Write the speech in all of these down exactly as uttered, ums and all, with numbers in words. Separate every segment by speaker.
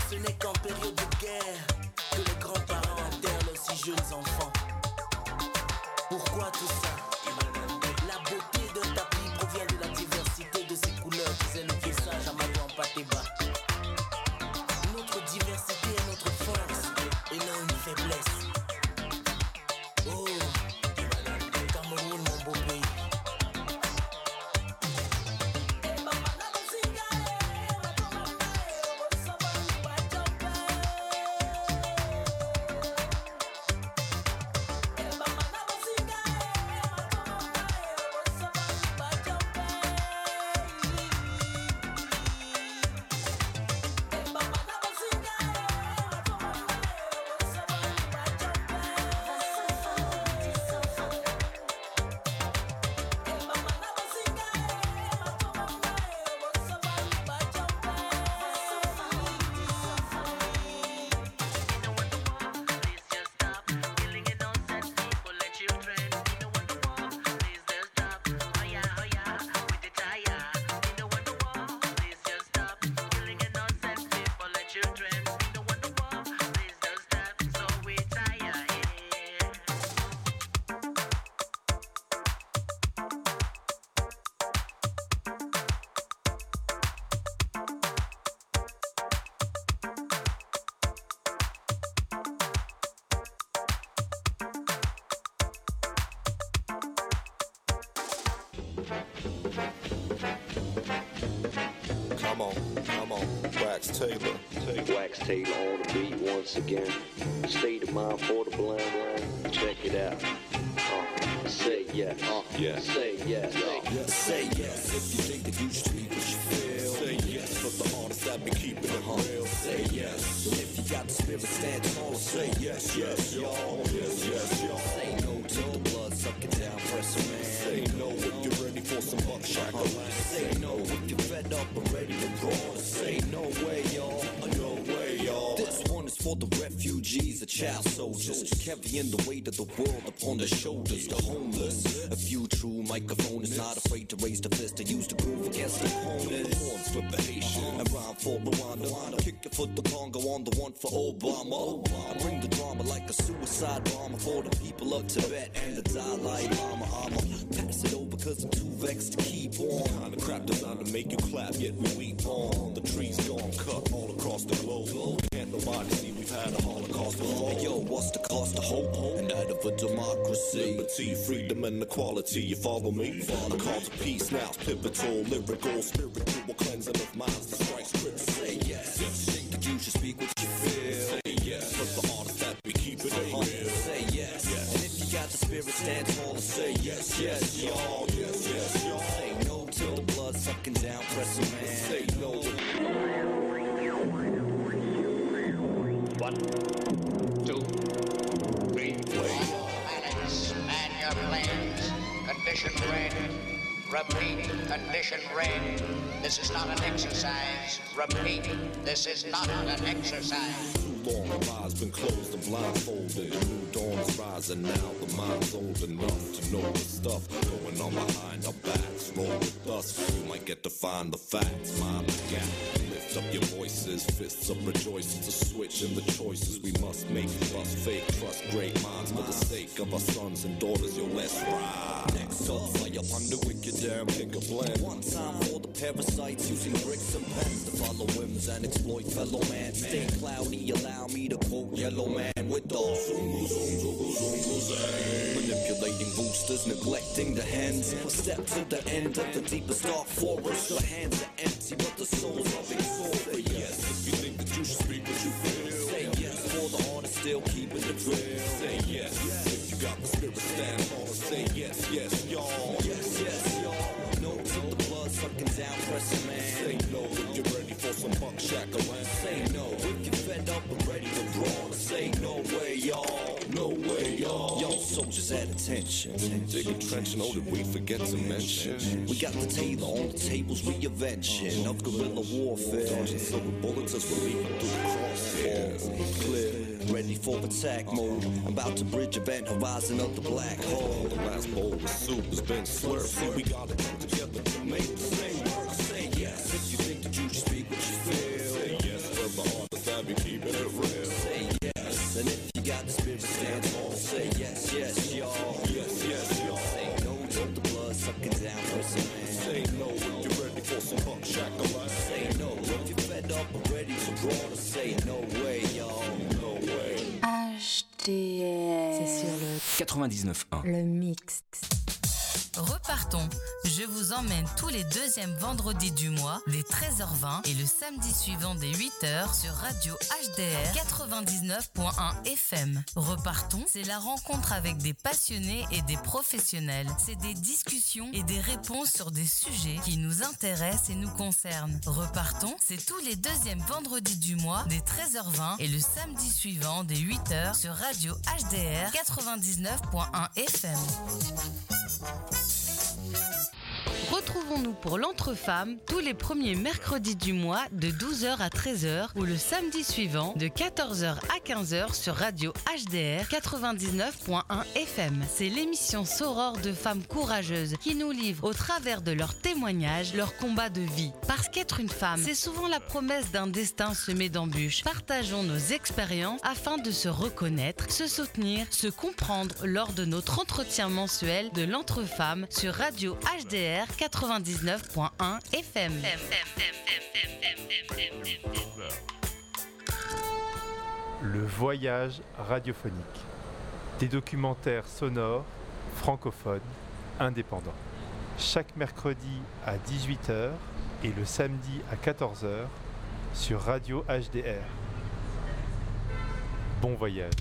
Speaker 1: Ce n'est qu'en période de guerre que les grands-parents enterrent leurs si jeunes enfants. Pourquoi tout ça? La beauté d'un tapis provient de la diversité de ses couleurs, disait le vieux sage Amadou Ampateba. Notre diversité est notre force et non une faiblesse. Oh, Cameroun, mon beau pays.
Speaker 2: Come on, come on, Wax Taylor.
Speaker 3: Wax Taylor on the beat once again. State of mind for the blind line. Check it out. Uh, say yes. Uh, yes. Say yes. Uh,
Speaker 2: yes. Say yes. If you think that you should speak what you feel. Say yes. For the artists that be keeping it real. Say yes. If you got the spirit, stand tall. Say yes, yes, y'all. Yes, yes, y'all. Say no to the blood sucking down, press a man. Say no if you're ready for some buckshot. Say no if you're fed up and ready to brawl. Say no way, y'all. No way, y'all. This one is for the refugees, the child soldiers, carrying the weight of the world upon their shoulders. The homeless, a few true microphonists not afraid to raise the fist to use the groove against opponents. Horns for the Haitian, and rhyme for Rwanda. Kick your foot the Congo on the one for Obama. I bring the drama like a suicide bomber for the people of Tibet and the Dalai Lama. I'ma pass it over cause I'm too vexed to keep on. Kinda crap designed to make you clap, yet we weep on. The trees gone cut all across the globe. Can't nobody see we've had a Holocaust before. Hey, yo, what's the cost of hope? And that of a democracy. Liberty, freedom, and equality. You follow me? Follow. A call to peace now. Pivotal, lyrical, spiritual cleansing of minds. The strikes critical. Say yes. Yes. Think that you should speak what you feel. Say yes. For the artists that we keep it uh-huh. real. Say yes. Yes. And if you got the spirit, stand tall and say yes, yes, y'all. Yes, yes, y'all. Say no till the blood sucking down, press a man. Say no.
Speaker 4: One, two, three, play.
Speaker 5: Planets, man your planes. Condition red. Repeat, condition red. This is not an exercise. Repeat, this is not an exercise.
Speaker 2: Long the eyes been closed and blindfolded. New dawn is rising now. The mind's old enough to know the stuff going on behind our backs. Roll with us, you might get to find the facts. Mind the gap. Lift up your voices, fists up rejoice. It's a switch in the choices we must make. Trust fake, trust great minds for the sake of our sons and daughters. Yo, let's ride. Next up, fire upon the wicked damn pick a blend. One time for the parasites using bricks and pens to follow whims and exploit fellow man. Stay cloudy, allow me to quote Yellow Man with the manipulating boosters, neglecting the hens. A step to the end of the deepest dark forest. The hands are empty, but the souls are big soul. Say yes if you think that you should speak what you feel. Say yes for the artist still keeping the drill. Say yes if you got the spirit, stand on. Say yes, yes, y'all. Yes, yes, y'all. No to the blood sucking down, pressing man. Say no if you're ready for some buckshot around. Say no if you're fed up and ready to brawl. Say no way, y'all. No way, y'all. Yo, soldiers at attention. Dig a trench, know that we forget to mention. We got the Taylor on the tables, we avenging of guerrilla warfare. Dodging silver bullets as we're leaping through the crosshairs. Clear, ready for attack mode. I'm about to bridge event horizon of the black hole. The last bowl of soup has been slurped. See, we gotta come together to make the same work. Say yes if you think that you should speak what you feel. Say yes for the artists that be wanna say no way, y'all, no way.
Speaker 6: H D R. C'est sur le
Speaker 7: quatre-vingt-dix-neuf un.
Speaker 6: Le mix.
Speaker 8: Repartons. Je vous emmène tous les deuxièmes vendredis du mois dès treize heures vingt et le samedi suivant dès huit heures sur Radio H D R quatre-vingt-dix-neuf point un F M. Repartons, c'est la rencontre avec des passionnés et des professionnels. C'est des discussions et des réponses sur des sujets qui nous intéressent et nous concernent. Repartons, c'est tous les deuxièmes vendredis du mois dès treize heures vingt et le samedi suivant dès huit heures sur Radio H D R quatre-vingt-dix-neuf point un F M. Retrouvons-nous pour l'Entre-Femmes tous les premiers mercredis du mois de douze heures à treize heures ou le samedi suivant de quatorze heures à quinze heures sur Radio H D R quatre-vingt-dix-neuf point un F M. C'est l'émission Soror de femmes courageuses qui nous livrent au travers de leurs témoignages leur combat de vie. Parce qu'être une femme, c'est souvent la promesse d'un destin semé d'embûches. Partageons nos expériences afin de se reconnaître, se soutenir, se comprendre lors de notre entretien mensuel de l'Entre-Femmes sur Radio H D R quatre-vingt-dix-neuf point un F M.
Speaker 9: Le voyage radiophonique. Des documentaires sonores, francophones, indépendants. Chaque mercredi à dix-huit heures et le samedi à quatorze heures sur Radio H D R. Bon voyage.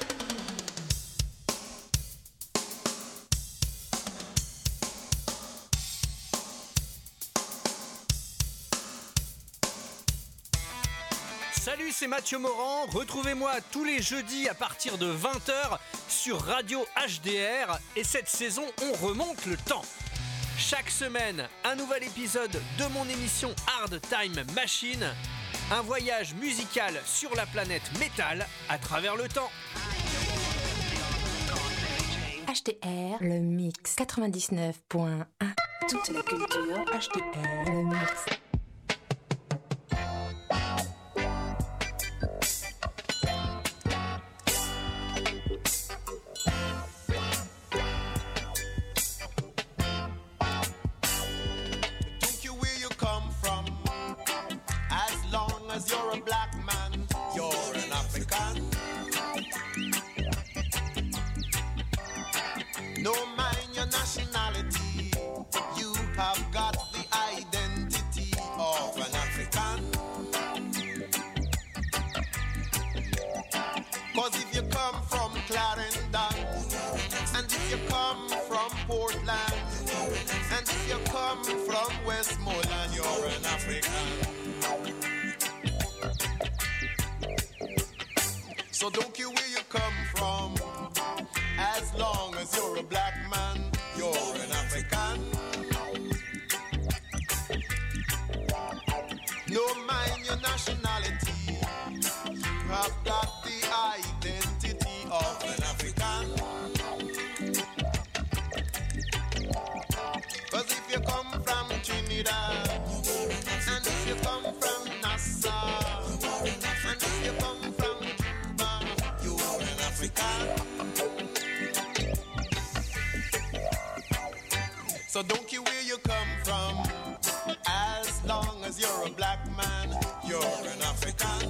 Speaker 10: Salut, c'est Mathieu Morand. Retrouvez-moi tous les jeudis à partir de vingt heures sur Radio H D R. Et cette saison, on remonte le temps. Chaque semaine, un nouvel épisode de mon émission Hard Time Machine. Un voyage musical sur la planète métal à travers le temps.
Speaker 6: H D R, le mix quatre-vingt-dix-neuf point un. Toute la culture H D R, le mix.
Speaker 11: No mind your nationality, you have got the identity of an African. Cause if you come from Clarendon, and if you come from Portland, and if you come from Westmoreland, you're an African. So don't care where you come from, as long as you're a black man, you're an African. No mind your nationality, you have got the identity of an African. Cause if you come from Trinidad, and if you come from Nassau, and if you come from Cuba, you're an African. So don't care where you come from, as long as you're a black man, you're an African.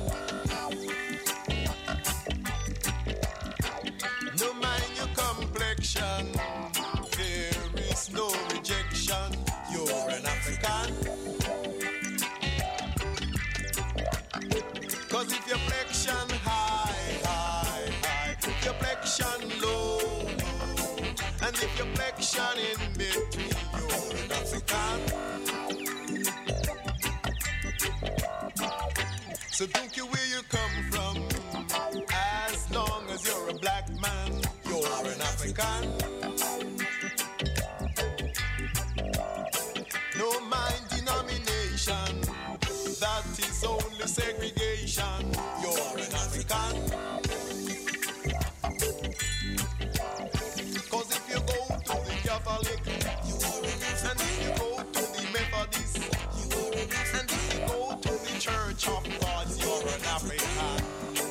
Speaker 11: No mind your complexion, there is no rejection, you're an African. Cause if your flexion high, high, high, if your flexion low, and if your flexion in between, you're an African. So don't care where you come from, as long as you're a black man, you're an African. No mind denomination, that is only segregation, you're an African. Cause if you go to the Catholic, and if you go to the Methodist, and if you go to the Church of God, you're an African.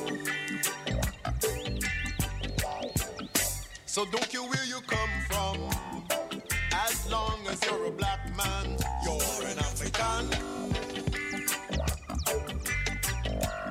Speaker 11: So don't care where you come from, as long as you're a black man, you're an African.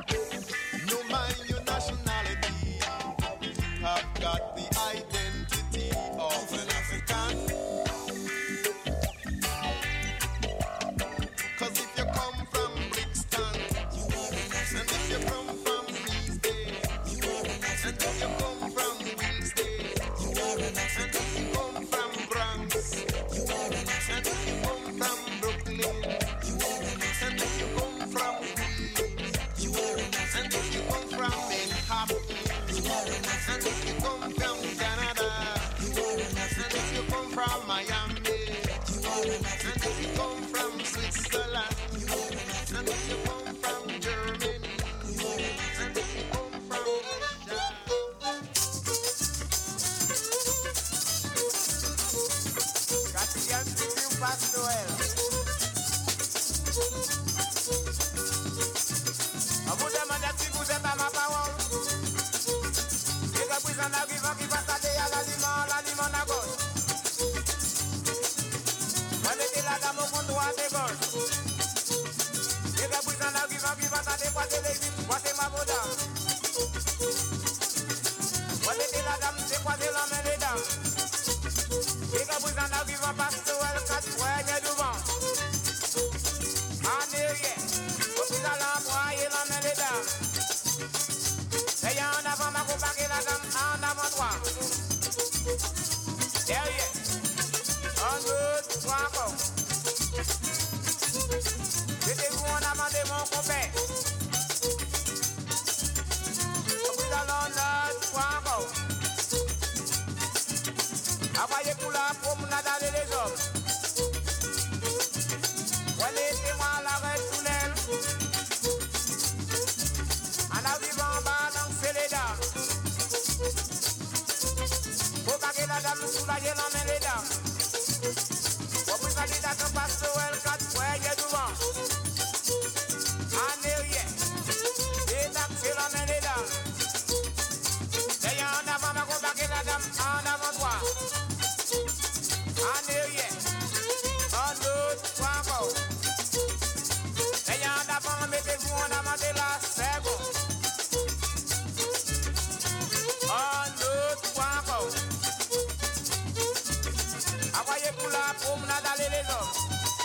Speaker 11: promenade aller les hommes.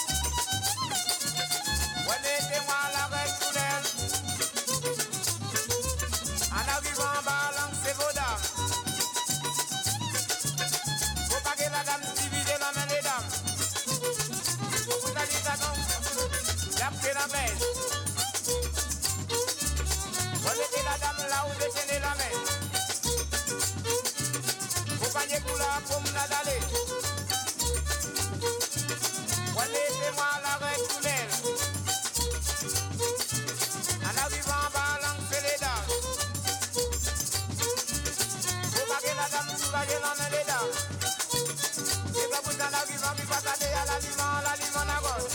Speaker 11: Mettez-moi la rectulaire. En arrivant en balance vos dames. Faut pas que la dame divise la main des dames. Vous allez t'attendre. La pied la main. Vous mettez la dame là où détenez la main. Faut pas nier pour la promenade aller. Mettez-moi la rectulaire. En arrivant en balance les dames. Faut pas que la dame soulage la main des dames. C'est pas pour ça en arrivant puis pas tarder à l'aliment, l'aliment à gauche.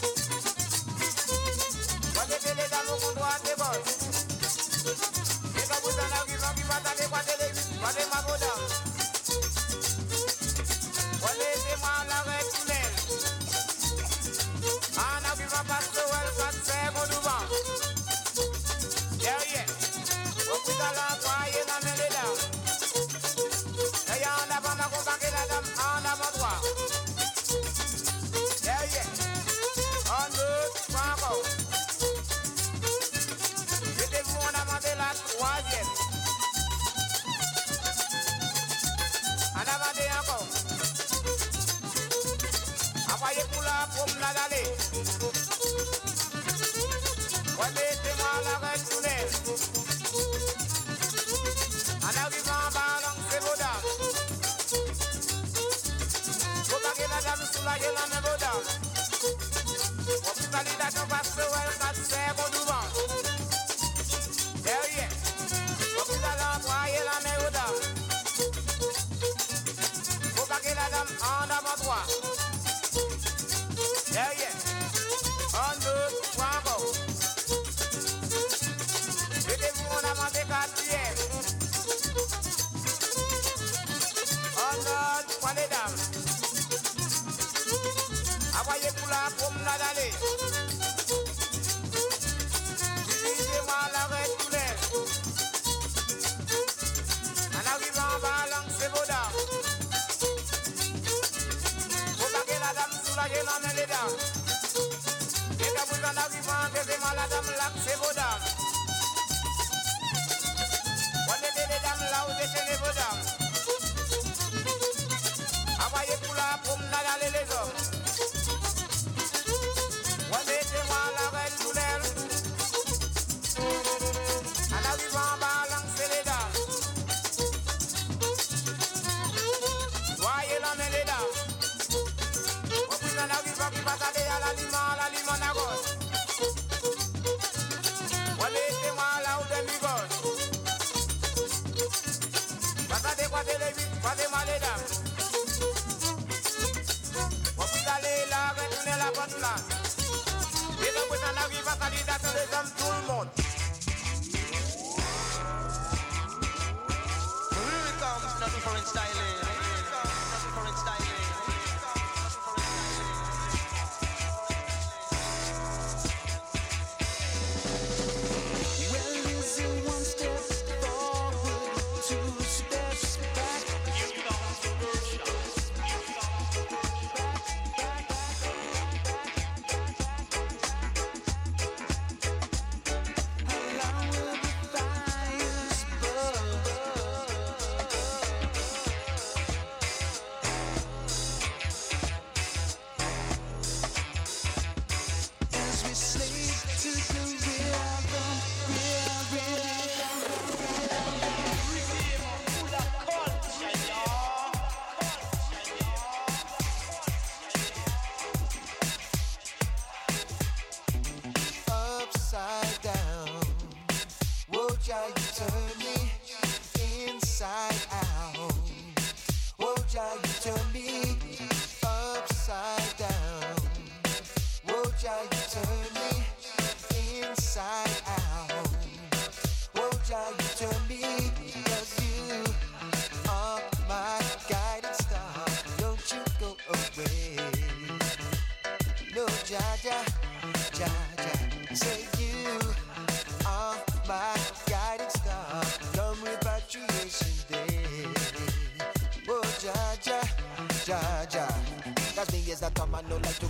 Speaker 11: Faut mettez les dames au comptoir des bosses. C'est pas pour ça en arrivant puis pas tarder quoi de les quoi de ma beau dame. Faut laissez-moi l'arrêt tunnel. En arrivant parce que elle passe c'est mon devant. Derrière, au plus à l'envoyer la main des dames. D'ailleurs, en avant, m'accompagner la dame en avant droit. Derrière, en deux, trois encore. Mettez-vous en avant de la troisième. En avant de encore. Envoyez pour la promenade aller. Mettez-moi la rectulaire. En arrivant en balance vos dames. Faut pas que la dame soulage la main vos dames. Hospitalisation parce que elle passe c'est bon devant. Derrière, hôpital envoyer la main vos dames. Faut pas que la dame en avant droit. Derrière, en deux, trois encore. Mettez-vous en avant des quatrièmes. En ordre, point les dames. Envoyez pour la promenade aller. Divisez-moi la rectulaire. En arrivant en balance vos dames. Faut pas que la dame soulage la main des dames. Et quand vous en arrivant, mettez-moi la dame là, c'est vos dames. Les dames là où détenez vos dames. Envoyez pour la promenade aller les hommes. Mettez-moi la rectulaire. En arrivant en balance les dames. Voyez la main les dames. Au plus en arrivant qui va tarder à l'aliment, l'aliment à gauche. Mettez-moi là où demi-gauche. Passez quoi de les huit, passez-moi les dames. Vous allez là, retournez la bonne place. Et donc vous en arrivez à salutation des hommes, tout le monde.
Speaker 7: Here it comes, not different styling. Here it comes, not different styling.
Speaker 2: Well, is it one step forward, two steps back? You lost the workshop. You lost the workshop.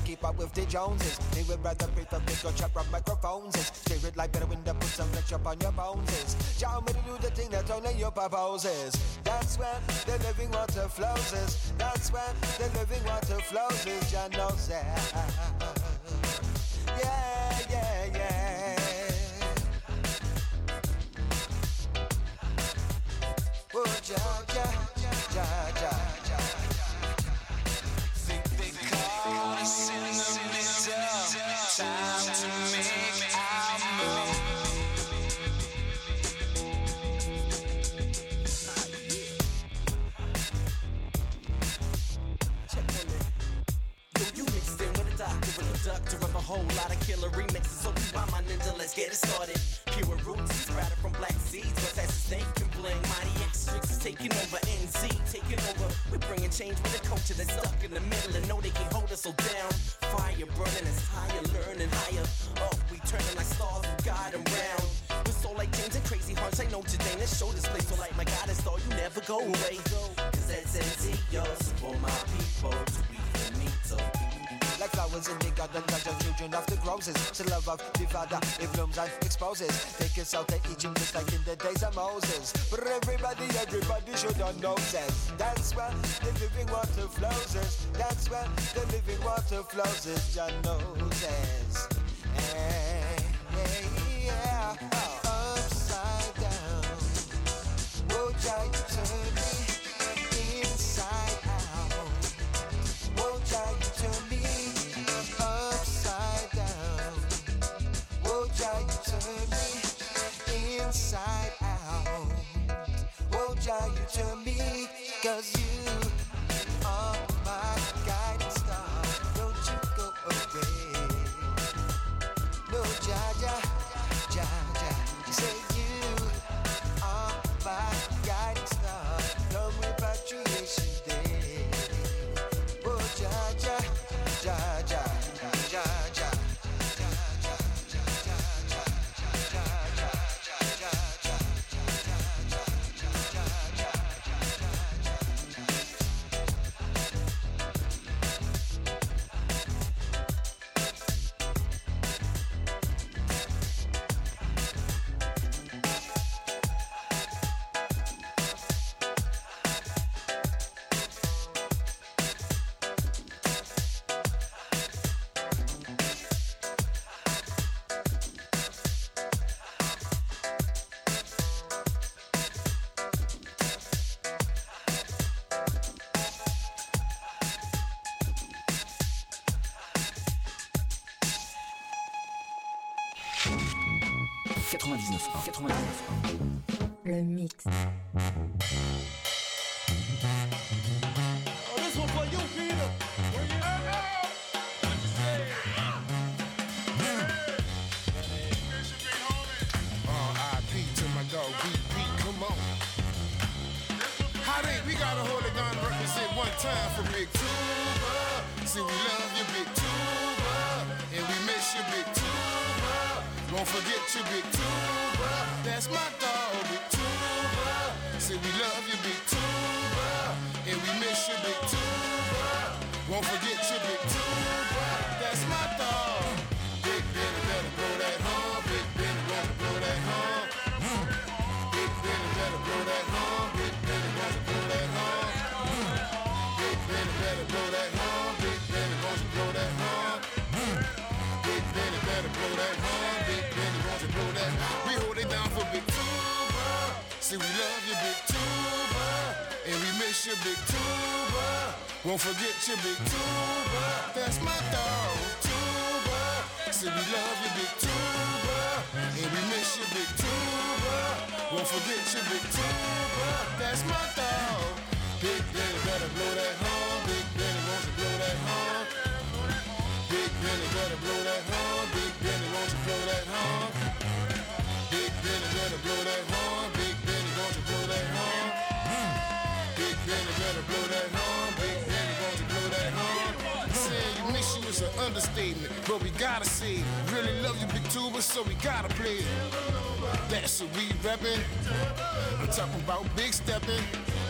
Speaker 12: keep up with the Joneses. They would rather breathe a bigger chop of microphones. Steer it like better when they put some flesh up on your bones. John me to do the thing that only you proposes. That's when the living water flows. That's when the living water flows. John knows that. Yeah, yeah, yeah. Oh, ja, ja, ja, ja, ja, ja. Think they call us in the middle. Time to make our move. Conductor of a whole lot of killer remixes. So we buy my ninja, let's get it started. Pure roots, sprouted from black seeds, but fast as they can bling. Mighty X-Tricks is taking over, N Z taking over. We're bringing change with a culture that's stuck in the middle and know they can't hold us so down. Fire burning us higher, learning higher. Up, we turning like stars who guide them round. We're so like James and crazy hearts. I know today, let's show this place. So like my God, it's all you never go away. Cause that's N Z, yours for my people to be finito. Like flowers in the garden, like the children of the roses. The love of the Father, it blooms and exposes. Take us out to Egypt just like in the days of Moses. But everybody, everybody should know this. That's when the living water flows. That's when the living water flows. Jah knows this. Hey, hey, yeah. Oh. Upside down. Oh, Jah, you turn me inside out. Oh, Jah, you turn me upside down. Oh, Jah, you turn me inside out. Oh, Jah, you turn me, cause you are my guiding star. Don't you go away. No, Jah, Jah, Jah, Jah. Say you are my guiding star. Come repatriation day. Oh, Jah, Jah, Jah, Jah, Jah, Jah.
Speaker 13: quatre-vingt-dix-neuf un, quatre-vingt-dix-neuf un.
Speaker 6: Le mix.
Speaker 11: Oh, this one for you, Peter. Where you at now? What you say?
Speaker 14: R I P to my dog, beat, beat, come on. How they, we gotta hold it down and represent one time for Big Tuba. See, we love you, Big Tuba, and we miss you, Big Tuba. Won't forget you, Big Tuba. That's my dog, Big Tuba. See, we love you, Big Tuba, and we miss you, Big Tuba. Won't forget you, Big Tuba. That's my dog. Big Benny better blow that horn. Big Benny better blow that horn. Big Benny better blow that horn. Big Benny better blow that horn. Big Benny better blow that horn. Big Benny wants to blow that horn. Big Benny better blow that horn. Big Benny wants to blow that horn. We hold it down for Big Tuba. See, we love you, Big Tuba, and we miss you, Big Tuba. Won't forget you, Big Tuba. That's my dog, Tuba. See, we love you, Big Tuba, and we miss you, Big Tuba. Won't forget you, Big Tuba. That's my dog. Big Benny better blow that horn. Big Benny wants to blow that horn. Big Benny better blow that horn. Big Benny wants to blow that horn. Big Benny better blow that horn. Big Benny wants to blow that horn. Big Benny better blow that horn. Big Benny wants to blow that horn. Saying you miss you is an understatement, but we gotta say it. Really love you, Big Tuba, so we gotta play it. That's what we reppin'. I'm talking about big steppin'.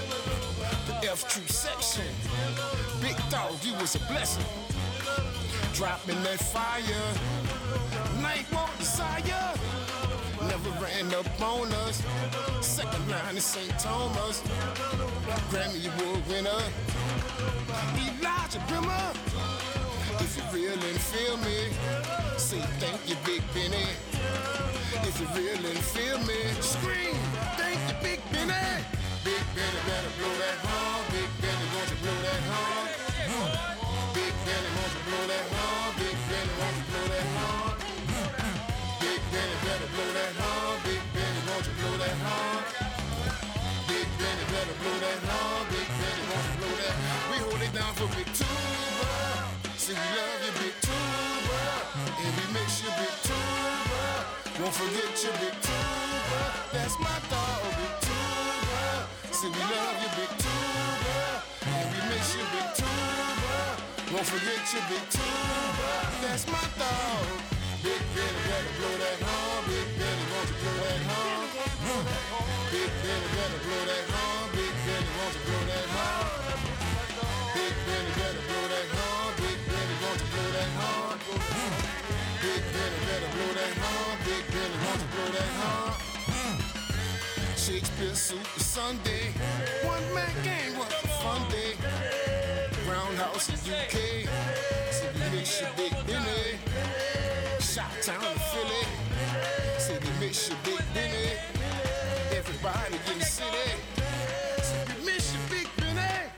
Speaker 14: The F True section. Big dog, you was a blessing. dropping that fire. Night walk desire. Never ran up on us. Second line in Saint Thomas. Grammy Award winner. Elijah Brimmer. If you real and feel me, say thank you, Big Benny. If you real and feel me, scream, thank you, Big Benny. Big Benny better blow that horn. Big Benny, won't you blow that horn? Big Benny, won't you blow that horn? Big Benny, won't you blow that horn? Big Benny better blow that horn. Big Benny, won't you blow that horn? Big Benny better blow that horn. Big Benny, won't you blow that horn? We hold it down for Big Tuba. See, we love you, Big Tuba. And we miss you, Big Tuba. Won't forget you, Big Tuba. That's my dog, Big Tuba. See, we love you, Big Tuba. And we miss you, Big Tuba. Won't forget you, Big Tuba. That's my dog. Big Benny, better blow that horn. Big Benny, won't you blow that horn? Big Benny, better blow that horn. Big Benny, won't you blow that horn? Big Benny, better blow that horn. Big Benny, won't you blow that horn? Big Benny, better blow that horn. Big Benny, won't you blow that horn? Shakespeare Super Sunday. One man gang, what a fun day. Roundhouse in U K. See, we miss you, Big Benny. Shot-town in Philly. See, we miss you, Big Benny. Everybody in the city. See, we miss you, Big Benny.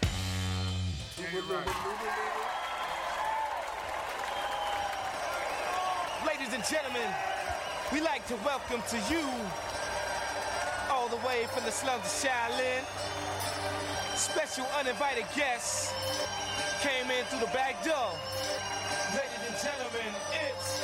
Speaker 15: Ladies and gentlemen, we like to welcome to you, all the way from the slums of Shaolin, special uninvited guests came in through the back door. Ladies and gentlemen, it's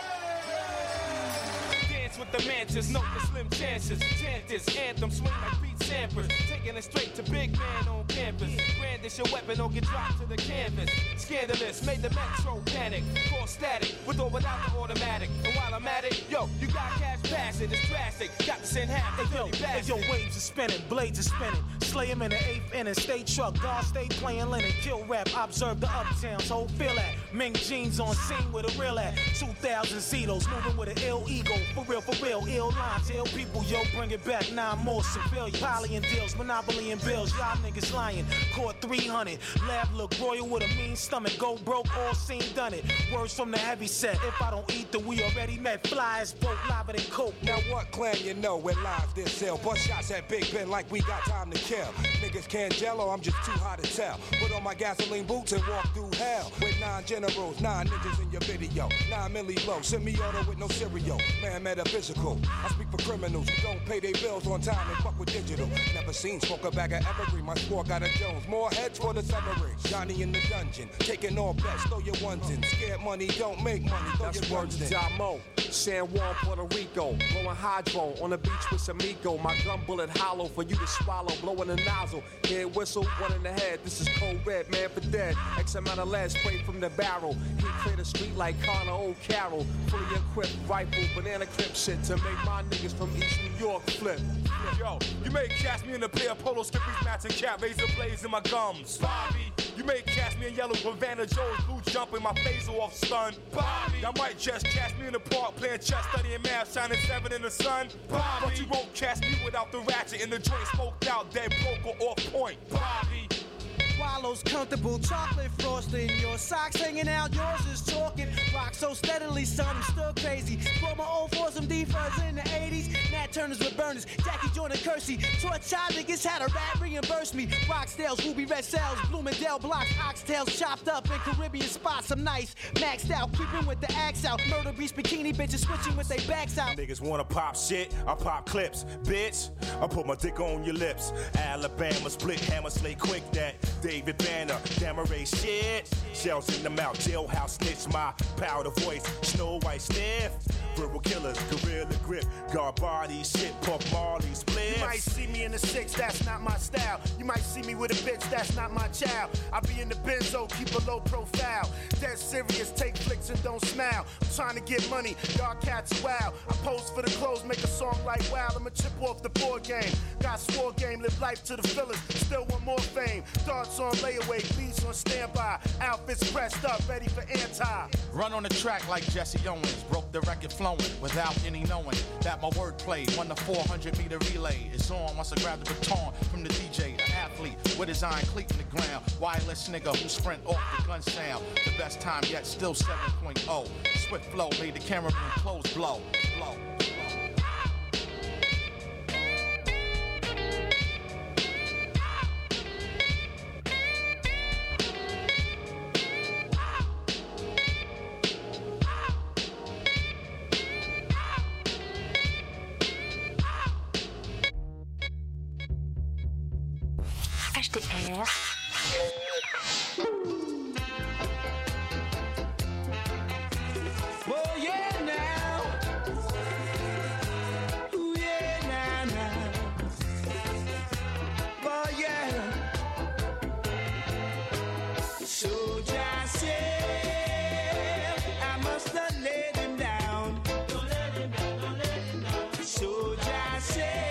Speaker 15: Dance with the Mantis, note the slim chances. Chant this anthem, swing like beat samples. Taking it straight to big man on campus. Brandish your weapon or get dropped to the canvas. Scandalous, made the metro panic. Core static, with or without the automatic. And while I'm at it, yo, you got cash passing, it's drastic. Got to send half, they yo, hey, yo, waves are spinning, blades are spinning. Slay him in the eighth inning, stay truck, God stay playing linen. Kill rap, observe the uptown, so feel that. Ming jeans on scene with a real at. two thousand Zetos, moving with an ill ego. For real, for real, ill lines, ill people, yo, bring it back. Nine more civilians. Poly and deals, monopoly and bills, y'all niggas lying. Caught three hundred, lab look royal with a mean stomach. Go broke, all seen, done it. Words from the heavy set. If I don't eat, then we already met. Fly as broke, lava than coke.
Speaker 16: Now what clan you know when live this sell? Bust shots at Big Ben like we got time to kill. Niggas can't jello, I'm just too hot to tell. Put on my gasoline boots and walk through hell. With nine generals, nine ninjas in your video. Nine milli low, semi-auto with no cereal. Man, metaphysical. I speak for criminals who don't pay their bills on time and fuck with digital. Never seen smoke a bag of evergreen. My squad got a Jones. More heads for the submarine. Johnny in the dungeon. Taking all bets, throw your ones in. Scared money, don't make money. Throw
Speaker 17: That's
Speaker 16: your
Speaker 17: words
Speaker 16: ones
Speaker 17: to
Speaker 16: in.
Speaker 17: Jamo. San Juan, Puerto Rico. Blowing hydro on the beach with Amigo. My gun bullet hollow for you to swallow. Blowing the nozzle. Head whistle, one in the head. This is cold red, man for dead. X amount of lead sprayed from the barrel. He cleared the street like Connor O'Carroll. Fully equipped rifle, banana clip shit to make my niggas from East New York flip.
Speaker 18: Yo, you may catch me in a pair of polo skippies, matching cap, razor blades in my gums. Bobby, you may catch me in yellow Havana Joe's blue jumping my face off stun. Bobby, I might just catch me in the park playing chess, studying math, shining seven in the sun. Bobby, but you won't catch me without the ratchet in the joint smoked out, dead broke or off point. Bobby.
Speaker 15: Swallows comfortable, chocolate frosting. Your socks hanging out, yours is talking. Rock so steadily, son, I'm still crazy. Brought my old foursome D-Fuzz in the eighties. Nat Turners with burners, Jackie Joyner Kersey. Taught child niggas how to rap, reimburse me. Roxdale's, Ruby Red Cells, Bloomingdale blocks, oxtails chopped up in Caribbean spots. I'm nice, maxed out, creeping with the axe out. Murder beast, bikini bitches switching with their backs out.
Speaker 18: Niggas wanna pop shit, I pop clips. Bitch, I put my dick on your lips. Alabama split hammer, slay quick that. David Banner, Damaray shit. Shells in the mouth, jailhouse snitch, my powder voice, Snow White sniff. Verbal killers, gorilla grip, guard body shit, Puff Marley split.
Speaker 19: You might see me in the six, that's not my style. You might see me with a bitch, that's not my child. I be in the benzo, keep a low profile. Dead serious, take flicks and don't smile. I'm trying to get money, y'all cats are wild. I pose for the clothes, make a song like wow. I'ma chip off the board game. Got swore game, live life to the fullest. Still want more fame. Darts on layaway, beats on standby. Outfits pressed up, ready for anti.
Speaker 20: Run on the track like Jesse Owens. Broke the record flowing without any knowing that my wordplay won the four hundred meter relay. It's on once I grab the baton from the D J. An athlete with his iron cleat in the ground. Wireless nigga who sprint off the gun sound. The best time yet, still seven point oh. Swift flow made the cameraman clothes blow. Blow.
Speaker 6: H D R.
Speaker 11: Oh yeah now. Ooh yeah now now. Oh yeah. So just say I must have let him down. Don't let him down, don't let him down. So just say